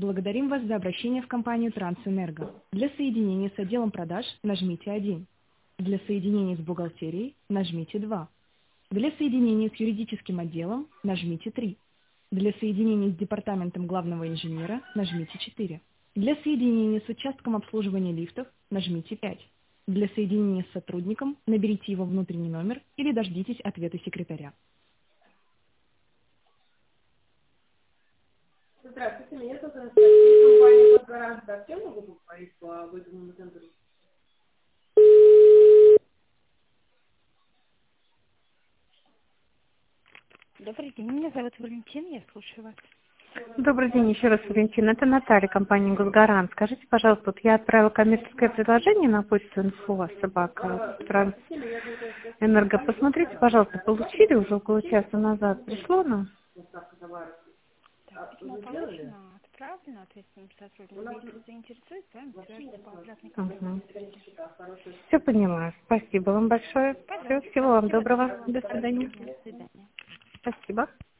Благодарим вас за обращение в компанию Трансэнерго. Для соединения с отделом продаж нажмите 1. Для соединения с бухгалтерией нажмите 2. Для соединения с юридическим отделом нажмите 3. Для соединения с департаментом главного инженера нажмите 4. Для соединения с участком обслуживания лифтов нажмите 5. Для соединения с сотрудником наберите его внутренний номер или дождитесь ответа секретаря. Здравствуйте, меня зовут Анастасия, компания «Госгарант». Да, все могу поговорить по выданному тендеру? Добрый день, меня зовут Валентина, я слушаю вас. Добрый день еще раз, Валентина. Это Наталья, компания «Госгарант». Скажите, пожалуйста, вот я отправила коммерческое предложение на почту инфо собака Трансэнерго. Посмотрите, пожалуйста, получили уже около часа назад? Пришло нам? Так, письмо получено, отправлено ответственным сотрудникам. Если заинтересует, с вами свяжется по обратной контактной. Все понимаю. Спасибо вам большое. Пожалуйста. Всего вам доброго. До свидания. До свидания. Спасибо.